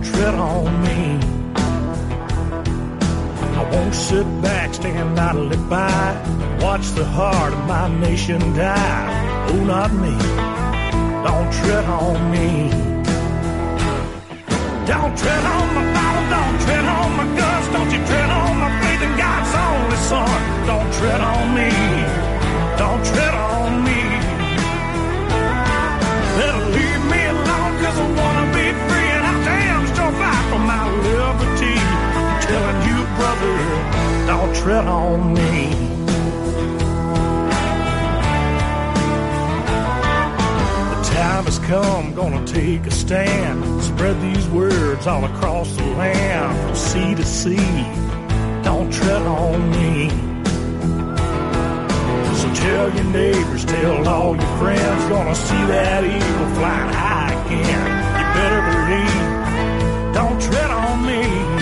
tread on me. I won't sit back, stand idly by, watch the heart of my nation die. Oh, not me. Don't tread on me. Don't tread on my Bible, don't tread on my guts, don't you tread on my faith in God's only Son. Don't tread on me, don't tread on me. Better leave me alone, cause I wanna be free, and I damn sure fight for my liberty. I'm telling you, brother, don't tread on me. Time has come, gonna take a stand, spread these words all across the land, from sea to sea. Don't tread on me. So tell your neighbors, tell all your friends, gonna see that eagle flying high again. You better believe, don't tread on me.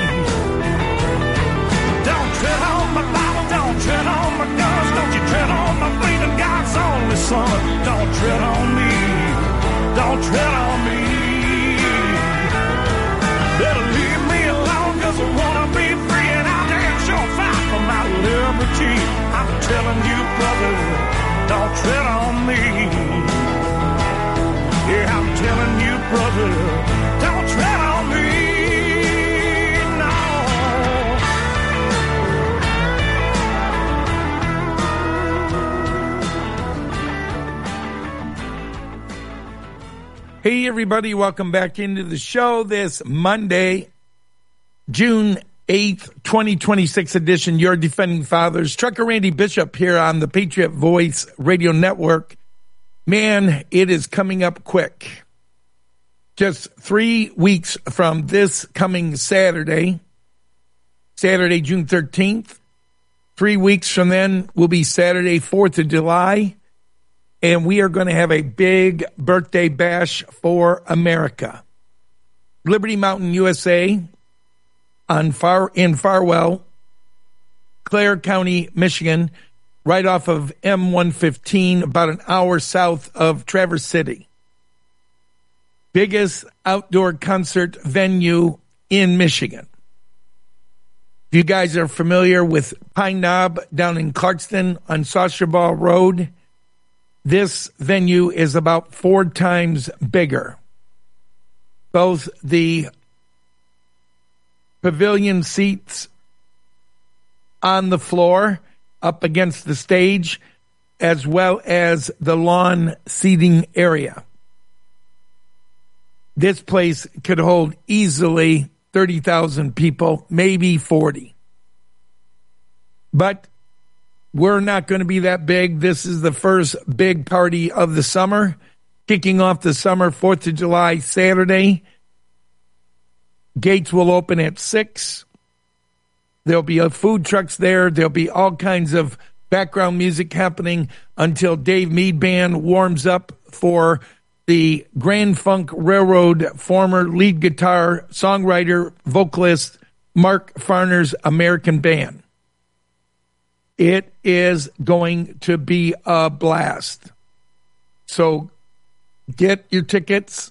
Don't tread on my Bible, don't tread on my guns, don't you tread on my faith in God's only Son. Don't tread on me. Don't tread on me. Better leave me alone, cause I wanna be free, and I'll damn sure fight for my liberty. I'm telling you, brother, don't tread on me. Yeah, I'm telling you, brother, don't tread on me. Hey, everybody, welcome back into the show this Monday, June 8th, 2026 edition, Your Defending Fathers. Trucker Randy Bishop here on the Patriot Voice Radio Network. Man, it is coming up quick. Just 3 weeks from this coming Saturday, June 13th. 3 weeks from then will be Saturday, 4th of July. And we are going to have a big birthday bash for America. Liberty Mountain USA in Farwell, Clare County, Michigan, right off of M115, about an hour south of Traverse City. Biggest outdoor concert venue in Michigan. If you guys are familiar with Pine Knob down in Clarkston on Saucerball Road, this venue is about 4 times bigger. Both the pavilion seats on the floor up against the stage, as well as the lawn seating area. This place could hold easily 30,000 people, maybe 40. But we're not going to be that big. This is the first big party of the summer, kicking off the summer, 4th of July, Saturday. Gates will open at 6. There'll be food trucks there. There'll be all kinds of background music happening until Dave Mead Band warms up for the Grand Funk Railroad former lead guitar, songwriter, vocalist, Mark Farner's American Band. It is going to be a blast. So get your tickets.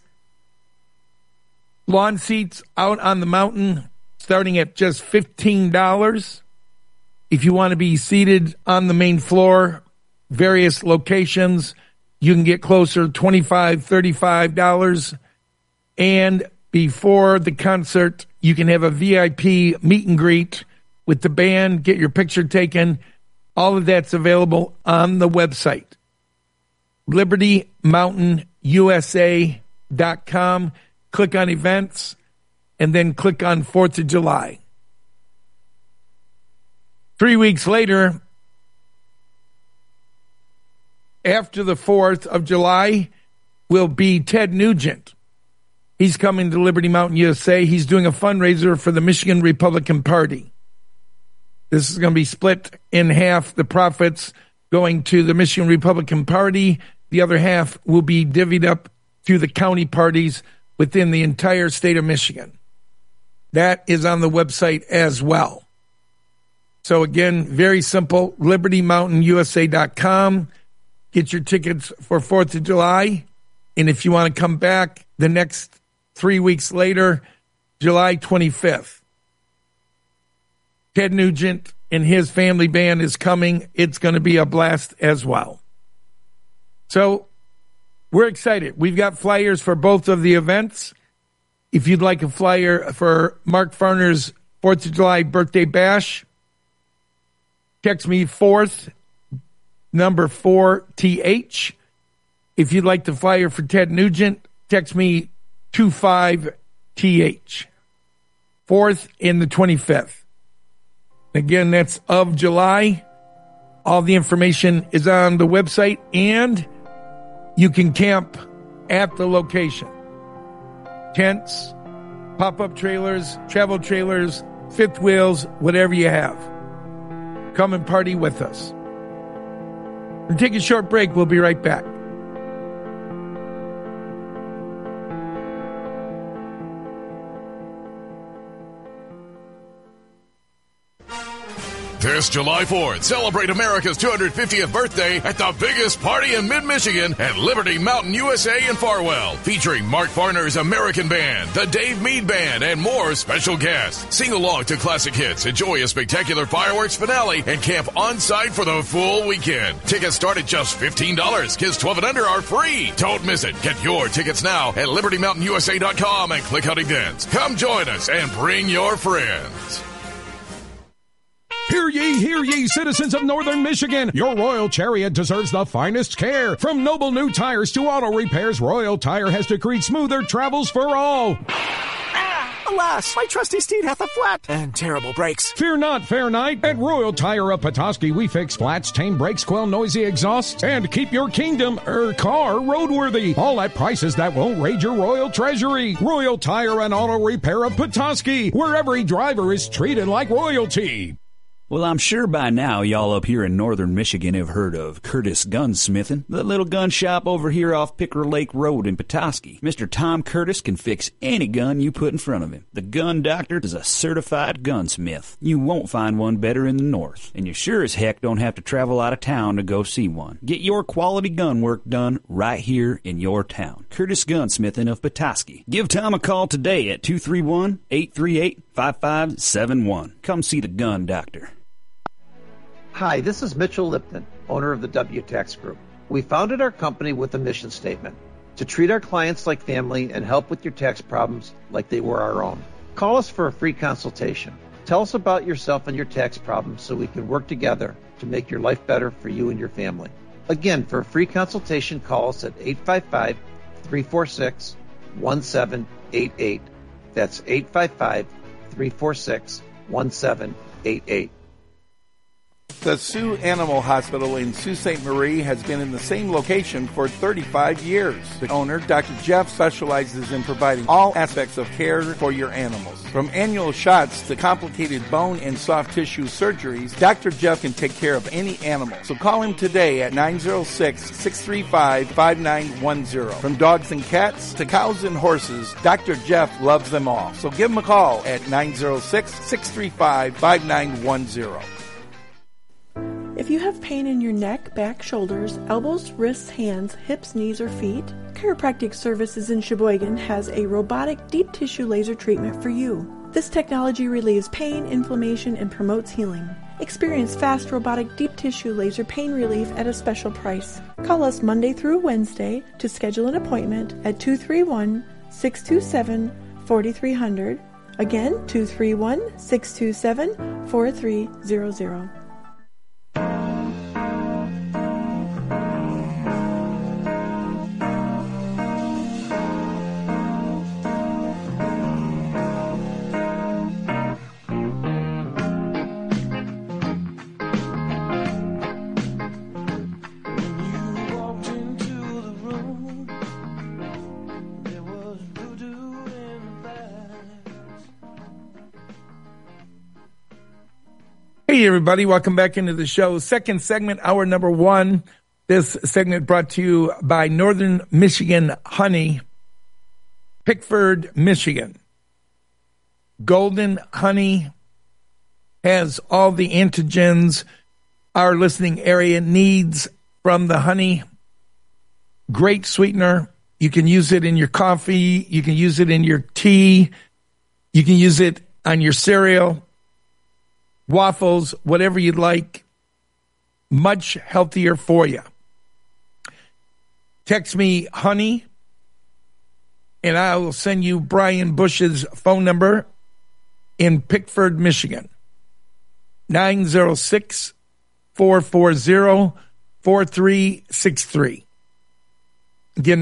Lawn seats out on the mountain starting at just $15. If you want to be seated on the main floor, various locations, you can get closer, $25, $35. And before the concert, you can have a VIP meet and greet with the band, get your picture taken. All of that's available on the website, LibertyMountainUSA.com. Click on events, and then click on 4th of July. 3 weeks later, after the 4th of July, will be Ted Nugent. He's coming to Liberty Mountain USA. He's doing a fundraiser for the Michigan Republican Party. This is going to be split in half, the profits going to the Michigan Republican Party. The other half will be divvied up to the county parties within the entire state of Michigan. That is on the website as well. So again, very simple, LibertyMountainUSA.com. Get your tickets for 4th of July. And if you want to come back the next 3 weeks later, July 25th. Ted Nugent and his family band is coming. It's going to be a blast as well. So we're excited. We've got flyers for both of the events. If you'd like a flyer for Mark Farner's 4th of July birthday bash, text me 4th, number 4TH. If you'd like the flyer for Ted Nugent, text me 25TH. 4th and the 25th. Again, that's of July. All the information is on the website, and you can camp at the location. Tents, pop-up trailers, travel trailers, fifth wheels, whatever you have. Come and party with us. We'll take a short break. We'll be right back. This July 4th, celebrate America's 250th birthday at the biggest party in mid-Michigan at Liberty Mountain USA in Farwell, featuring Mark Farner's American Band, the Dave Mead Band, and more special guests. Sing along to classic hits, enjoy a spectacular fireworks finale, and camp on-site for the full weekend. Tickets start at just $15. Kids 12 and under are free. Don't miss it. Get your tickets now at LibertyMountainUSA.com and click on events. Come join us and bring your friends. Hear ye, citizens of Northern Michigan. Your Royal Chariot deserves the finest care. From noble new tires to auto repairs, Royal Tire has decreed smoother travels for all. Alas, my trusty steed hath a flat and terrible brakes. Fear not, fair knight. At Royal Tire of Petoskey, we fix flats, tame brakes, quell noisy exhausts, and keep your kingdom, car, roadworthy. All at prices that won't raid your royal treasury. Royal Tire and Auto Repair of Petoskey, where every driver is treated like royalty. Well, I'm sure by now y'all up here in northern Michigan have heard of Curtis Gunsmithing, the little gun shop over here off Picker Lake Road in Petoskey. Mr. Tom Curtis can fix any gun you put in front of him. The Gun Doctor is a certified gunsmith. You won't find one better in the north, and you sure as heck don't have to travel out of town to go see one. Get your quality gun work done right here in your town. Curtis Gunsmithing of Petoskey. Give Tom a call today at 231-838-5571. Come see the Gun Doctor. Hi, this is Mitchell Lipton, owner of the WTax Group. We founded our company with a mission statement: to treat our clients like family and help with your tax problems like they were our own. Call us for a free consultation. Tell us about yourself and your tax problems so we can work together to make your life better for you and your family. Again, for a free consultation, call us at 855-346-1788. That's 855-346-1788. The Sioux Animal Hospital in Sault Ste. Marie has been in the same location for 35 years. The owner, Dr. Jeff, specializes in providing all aspects of care for your animals. From annual shots to complicated bone and soft tissue surgeries, Dr. Jeff can take care of any animal. So call him today at 906-635-5910. From dogs and cats to cows and horses, Dr. Jeff loves them all. So give him a call at 906-635-5910. If you have pain in your neck, back, shoulders, elbows, wrists, hands, hips, knees, or feet, Chiropractic Services in Sheboygan has a robotic deep tissue laser treatment for you. This technology relieves pain, inflammation, and promotes healing. Experience fast robotic deep tissue laser pain relief at a special price. Call us Monday through Wednesday to schedule an appointment at 231-627-4300. Again, 231-627-4300. Hey, everybody. Welcome back into the show. Second segment, hour number one. This segment brought to you by Northern Michigan Honey, Pickford, Michigan. Golden honey has all the antigens our listening area needs from the honey. Great sweetener. You can use it in your coffee. You can use it in your tea. You can use it on your cereal, waffles, whatever you'd like. Much healthier for you. Text me honey, and I will send you Brian Bush's phone number in Pickford, Michigan. 906-440-4363. Again,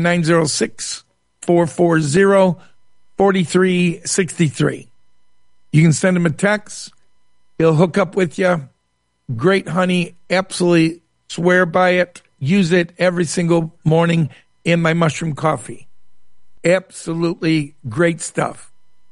906-440-4363. You can send him a text. He'll hook up with you. Great honey. Absolutely swear by it. Use it every single morning in my mushroom coffee. Absolutely great stuff.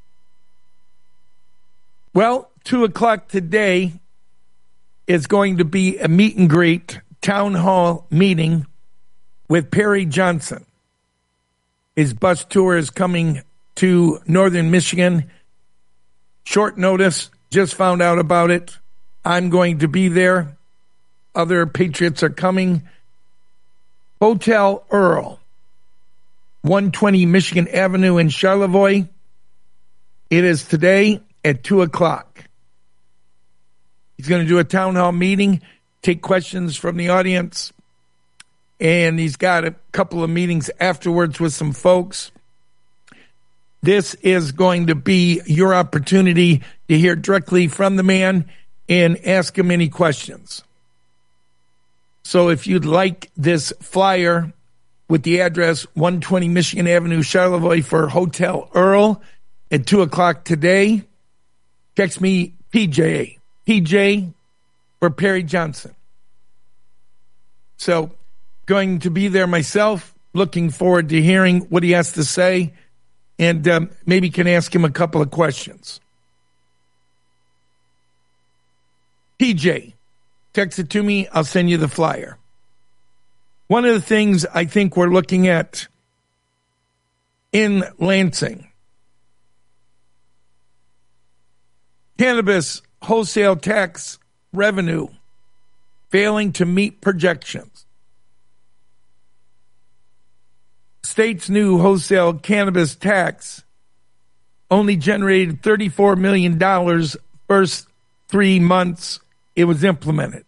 Well, 2 o'clock today is going to be a meet and greet town hall meeting with Perry Johnson. His bus tour is coming to Northern Michigan. Short notice, just found out about it. I'm going to be there. Other Patriots are coming. Hotel Earl, 120 Michigan Avenue in Charlevoix. It is today at 2 o'clock. He's going to do a town hall meeting, take questions from the audience, and he's got a couple of meetings afterwards with some folks. This is going to be your opportunity to hear directly from the man and ask him any questions. So if you'd like this flyer with the address 120 Michigan Avenue, Charlevoix for Hotel Earl at 2 o'clock today, text me PJ for Perry Johnson. So going to be there myself, looking forward to hearing what he has to say, and maybe can ask him a couple of questions. PJ, text it to me. I'll send you the flyer. One of the things I think we're looking at in Lansing, cannabis wholesale tax revenue failing to meet projections. State's new wholesale cannabis tax only generated $34 million first 3 months it was implemented.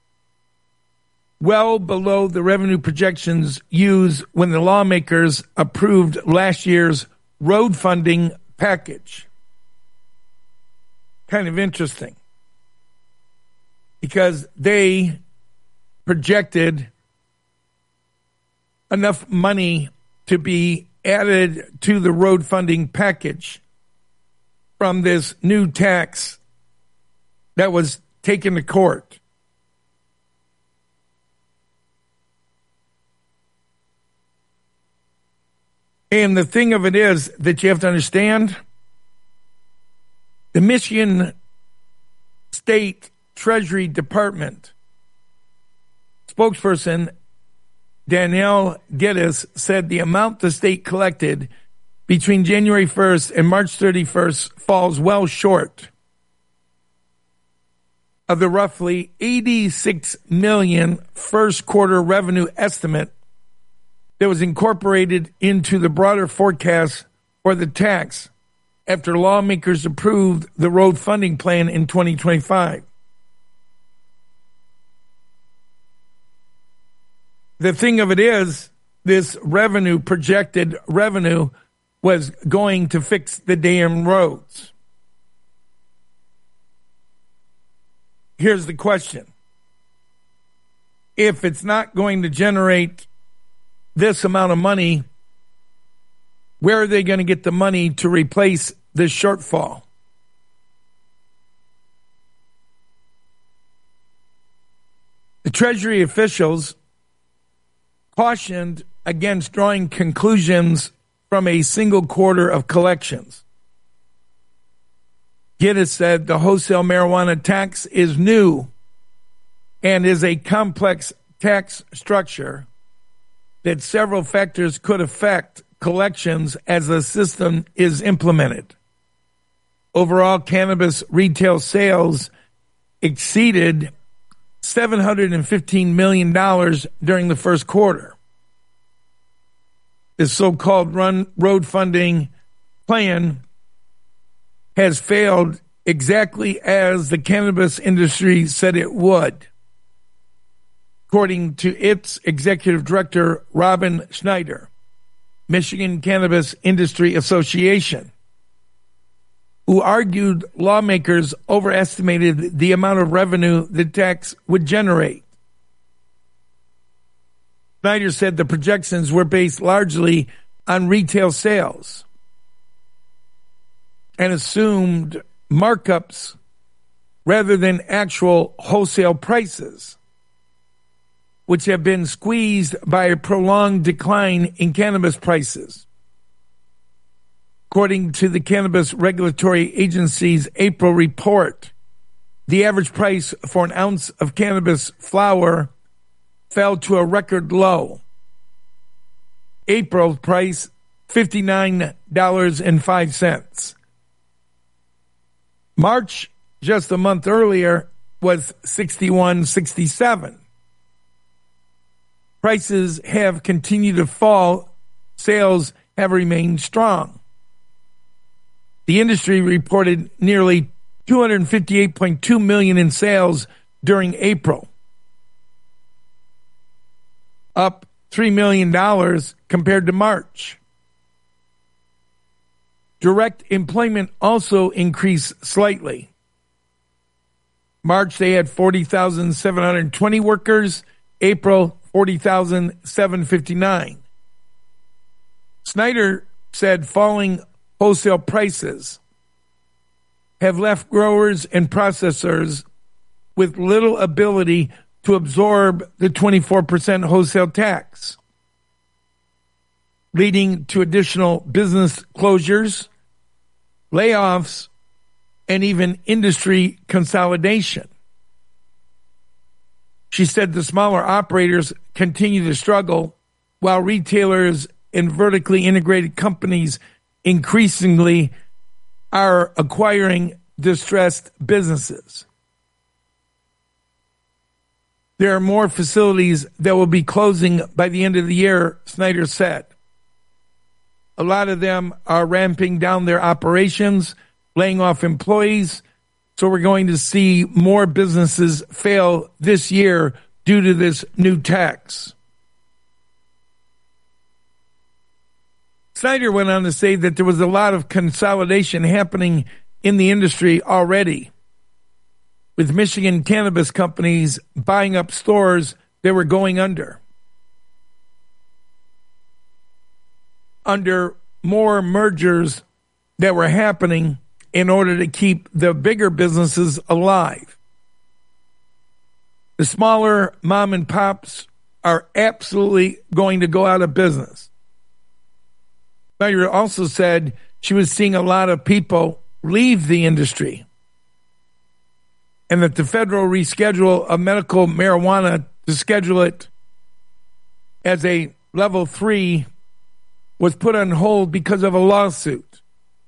Well below the revenue projections used when the lawmakers approved last year's road funding package. Kind of interesting, because they projected enough money to be added to the road funding package from this new tax that was taken to court. And the thing of it is that you have to understand, the Michigan State Treasury Department spokesperson Danielle Geddes said the amount the state collected between January 1st and March 31st falls well short of the roughly $86 million first quarter revenue estimate that was incorporated into the broader forecast for the tax after lawmakers approved the road funding plan in 2025. The thing of it is, this projected revenue, was going to fix the damn roads. Here's the question. If it's not going to generate this amount of money, where are they going to get the money to replace this shortfall? The Treasury officials cautioned against drawing conclusions from a single quarter of collections. Geddes said the wholesale marijuana tax is new and is a complex tax structure that several factors could affect collections as the system is implemented. Overall, cannabis retail sales exceeded $715 million during the first quarter. This so-called road funding plan has failed exactly as the cannabis industry said it would, according to its executive director, Robin Schneider, Michigan Cannabis Industry Association, who argued lawmakers overestimated the amount of revenue the tax would generate. Schneider said the projections were based largely on retail sales and assumed markups rather than actual wholesale prices, which have been squeezed by a prolonged decline in cannabis prices. According to the Cannabis Regulatory Agency's April report, the average price for an ounce of cannabis flower fell to a record low. April price, $59.05. March, just a month earlier, was $61.67. Prices have continued to fall. Sales have remained strong. The industry reported nearly $258.2 million in sales during April, up $3 million compared to March. Direct employment also increased slightly. March, they had 40,720 workers. April, 40,759. Schneider said falling wholesale prices have left growers and processors with little ability to absorb the 24% wholesale tax, leading to additional business closures, layoffs, and even industry consolidation. She said the smaller operators continue to struggle, while retailers and vertically integrated companies increasingly are acquiring distressed businesses. There are more facilities that will be closing by the end of the year, Schneider said. A lot of them are ramping down their operations, laying off employees, so we're going to see more businesses fail this year due to this new tax. Schneider went on to say that there was a lot of consolidation happening in the industry already, with Michigan cannabis companies buying up stores that were going under more mergers that were happening in order to keep the bigger businesses alive. The smaller mom and pops are absolutely going to go out of business. Schneider also said she was seeing a lot of people leave the industry, and that the federal reschedule of medical marijuana to schedule it as a level 3 was put on hold because of a lawsuit.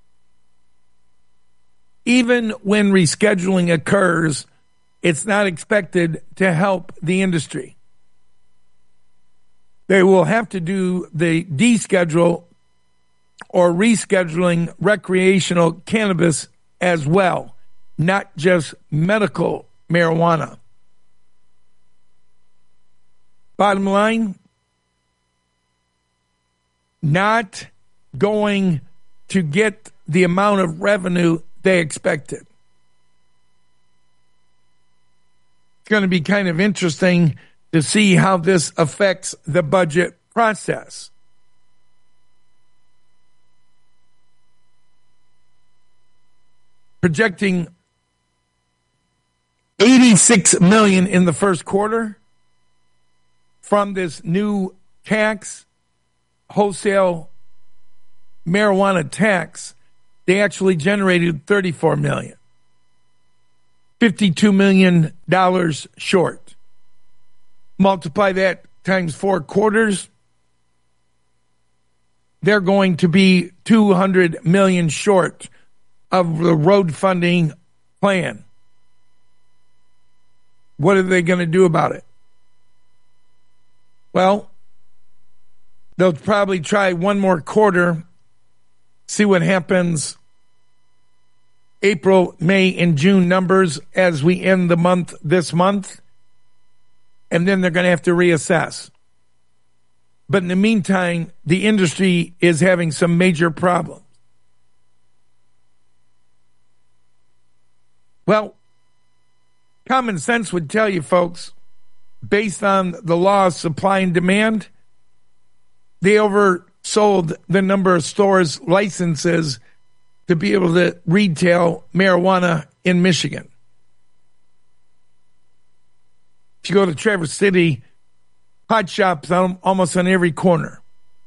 Even when rescheduling occurs, it's not expected to help the industry. They will have to do the deschedule or rescheduling recreational cannabis as well, not just medical marijuana. Bottom line, not going to get the amount of revenue they expected. It's going to be kind of interesting to see how this affects the budget process. Projecting $86 million in the first quarter from this new tax, wholesale marijuana tax. They actually generated $34 million, $52 million short. Multiply that times 4 quarters, they're going to be $200 million short of the road funding plan. What are they going to do about it? Well, they'll probably try one more quarter, see what happens April, May, and June numbers as we end the month this month, and then they're going to have to reassess. But in the meantime, the industry is having some major problems. Well, common sense would tell you, folks, based on the law of supply and demand, they oversold the number of stores' licenses to be able to retail marijuana in Michigan. If you go to Traverse City, pot shops almost on every corner.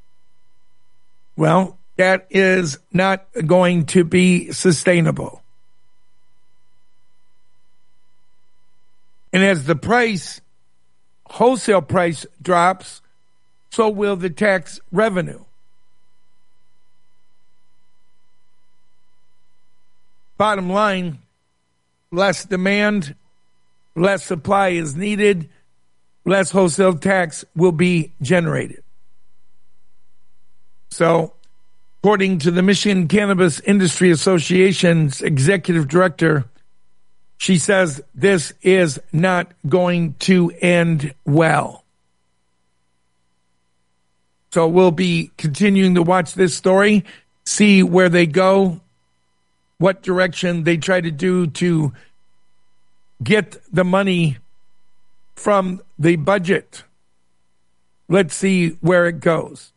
Well, that is not going to be sustainable. And as the wholesale price drops, so will the tax revenue. Bottom line, less demand, less supply is needed, less wholesale tax will be generated. So, according to the Michigan Cannabis Industry Association's executive director, she says this is not going to end well. So we'll be continuing to watch this story, see where they go, what direction they try to do to get the money from the budget. Let's see where it goes.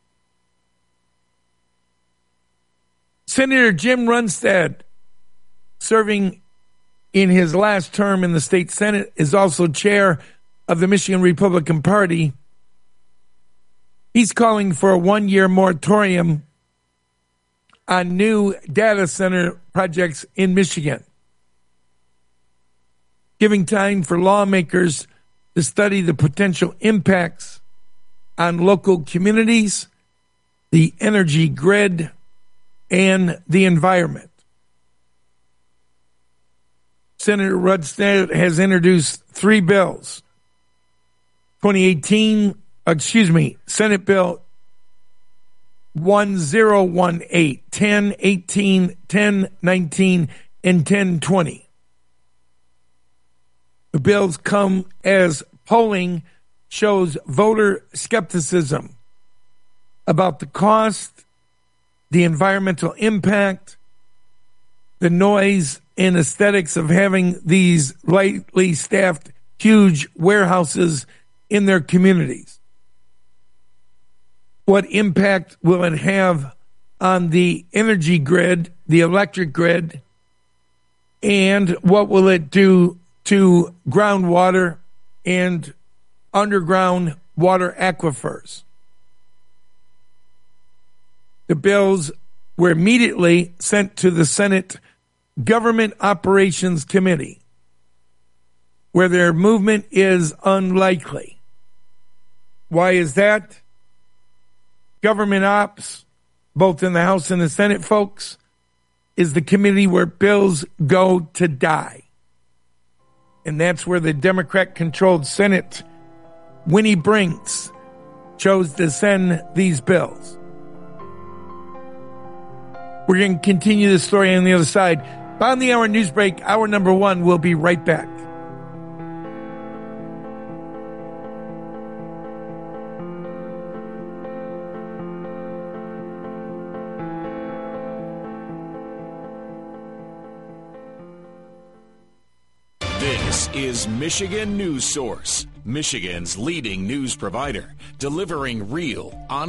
Senator Jim Runstad, serving in his last term in the state Senate, is also chair of the Michigan Republican Party. He's calling for a one-year moratorium on new data center projects in Michigan, giving time for lawmakers to study the potential impacts on local communities, the energy grid, and the environment. Senator Runstad has introduced 3 bills. Senate Bill 1018, 1018, 1019, and 1020. The bills come as polling shows voter skepticism about the cost, the environmental impact, the noise and aesthetics of having these lightly staffed huge warehouses in their communities. What impact will it have on the energy grid, the electric grid, and what will it do to groundwater and underground water aquifers? The bills were immediately sent to the Senate Government Operations Committee, where their movement is unlikely. Why is that? Government Ops, both in the House and the Senate, folks, is the committee where bills go to die. And that's where the Democrat-controlled Senate, Winnie Brinks, chose to send these bills. We're going to continue the story on the other side. On the hour news break, hour number 1, we'll be right back. This is Michigan News Source, Michigan's leading news provider, delivering real, honest